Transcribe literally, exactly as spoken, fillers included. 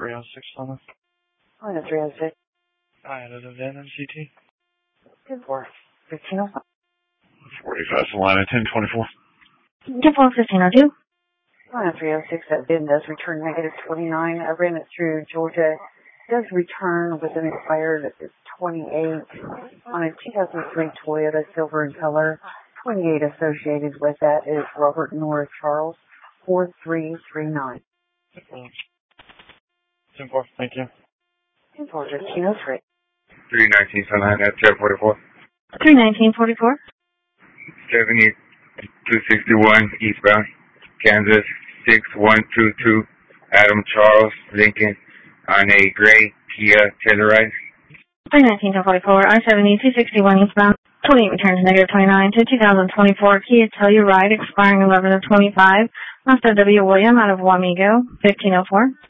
three oh six on us. On the three oh six. I added a V I N M C T. Two four fifteen oh five. forty-five Salina, ten twenty-four. Two four fifteen oh two. On the three oh six, that bid does return negative twenty-nine. I ran it through Georgia. It does return with an expired twenty-eight on a two thousand three Toyota silver in color. twenty-eight associated with that is Robert Norris Charles, four three three nine. ten four, thank you. ten four fifteen oh three. three nineteen Salina, ten forty-four. three nineteen forty-four. seventy-two sixty-one eastbound, Kansas, six one two two, Adam Charles Lincoln, on a gray Kia Telluride. three nineteen forty-four, I seventy, two sixty-one eastbound, twenty-eight returns negative twenty-nine to two thousand twenty-four Kia Telluride expiring eleven of twenty-five, Master W. William out of Wamego, fifteen oh four.